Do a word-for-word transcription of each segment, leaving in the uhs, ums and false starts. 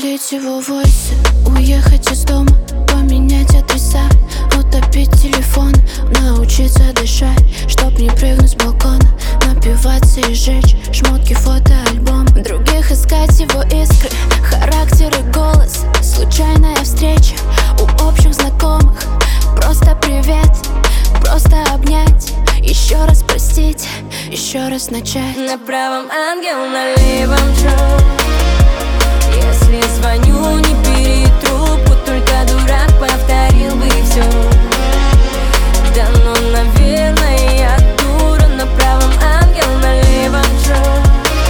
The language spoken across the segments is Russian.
Удалить его войсы, уехать из дома, поменять адреса, утопить телефон, научиться дышать, чтоб не прыгнуть с балкона, напиваться и сжечь шмотки, фотоальбом. В других искать его искры, характер и голос. Случайная встреча у общих знакомых. Просто привет, просто обнять, еще раз простить, еще раз начать. На правом ангел, на левом джок. Если звоню, не бери трубку, только дурак повторил бы все. Да ну, наверное, я дура. На правом ангел, на левом джок.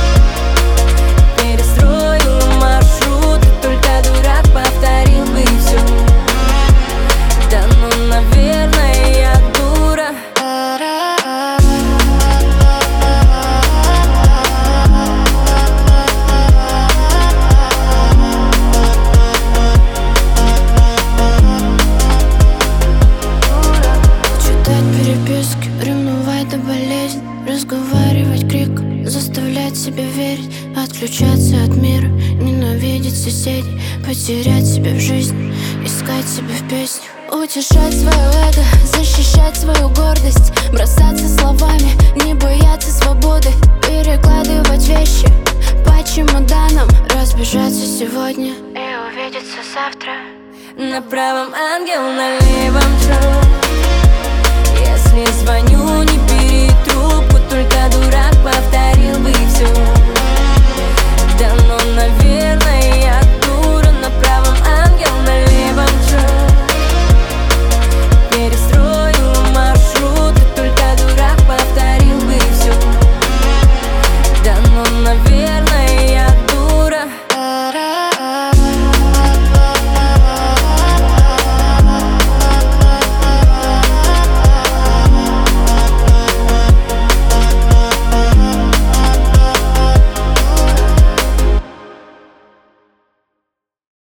Перестрою маршрут, только дурак повторил бы все. Да ну, наверное, я дура. Переписки, ревновать до болезни, разговаривать крик, заставлять себя верить, отключаться от мира, ненавидеть соседей, потерять себя в жизни, искать себя в песнях, утешать свое эго, защищать свою гордость, бросаться словами, не бояться свободы, перекладывать вещи по чемоданам, разбежаться сегодня и увидеться завтра. На правом ангел, на левом джок. Если звоню, не бери трубку, только дурак повторил бы все.